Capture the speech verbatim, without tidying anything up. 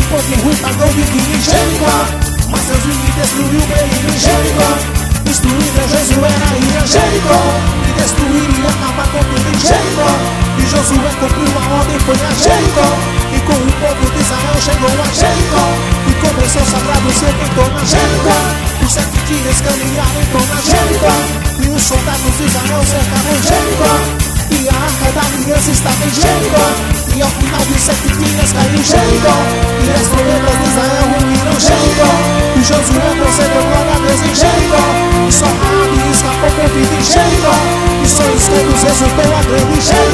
Enquanto o Rui pagou vive em Jericó, mas Josué destruiu ele em Jericó. Destruiria Josué aí em Jericó, e destruiria, acabar com tudo em Jericó. E Josué cumpriu a ordem, foi a Jericó. E com o povo de Israel chegou a Jericó, e começou o sagrado sempre em torno a Jericó. Os sete dias caminharam em torno a Jericó, e os soldados de Israel cercaram Jericó. E a arca da aliança estava em Jericó, e ao final dos sete dias caiu Jericó. E as trombetas de Israel ruíram Jericó. E Josué concedeu glória a Deus em Jericó. E só Raabe escapou com vida em Jericó. E só Esquedos resultou a grande Jericó.